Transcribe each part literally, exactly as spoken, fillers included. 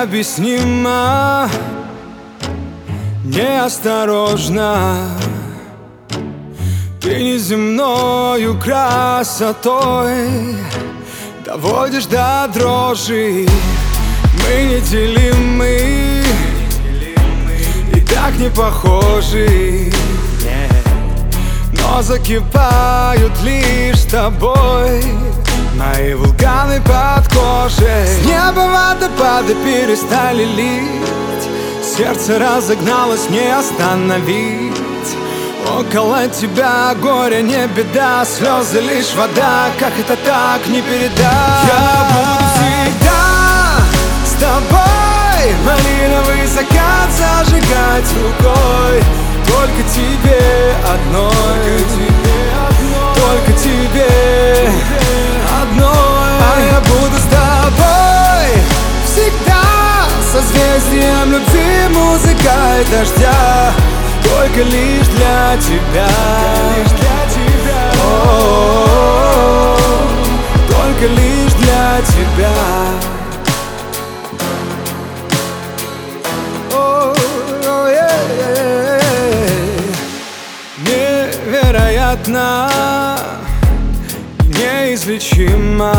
необъяснимо, неосторожно. Ты неземною красотой доводишь до дрожи. Мы неделимы и так не похожи, но закипают лишь с тобой мои вулканы под кожей. С неба водопады перестали лить, сердце разогналось, не остановить. Около тебя горе не беда, слезы лишь вода, как это так не передать. Я буду всегда с тобой, малиновый закат зажигать рукой. Только тебе одной, только тебе одной. А я буду с тобой всегда, созвездием любви, музыкой дождя. Только лишь для тебя, о-о-о-о, только лишь для тебя. Невероятно, неизлечимо.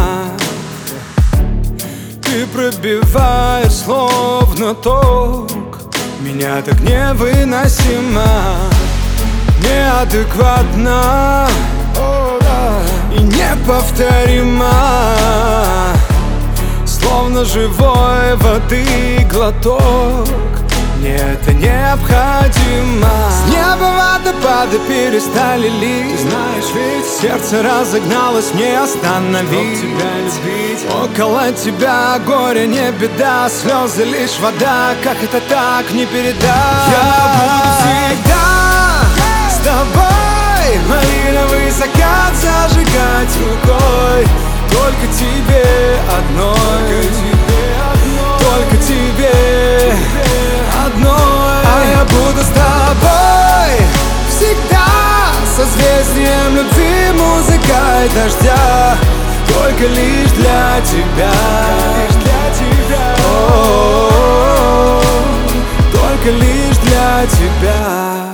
Ты пробиваешь словно ток, меня так невыносимо, неадекватно, о, да, и неповторимо. Словно живой воды глоток, мне это необходимо. С неба водопады перестали лить, знаешь ведь, сердце разогналось, не остановить. Тебя любить. Около тебя горе не беда, слезы лишь вода, как это так не передать. Я буду всегда с тобой, малиновый закат зажигать рукой. Только тебе одной, только тебе одной. А я буду с тобой всегда, созвездием любви, музыкой дождя. Только лишь для тебя, о-о-о-о, только лишь для тебя.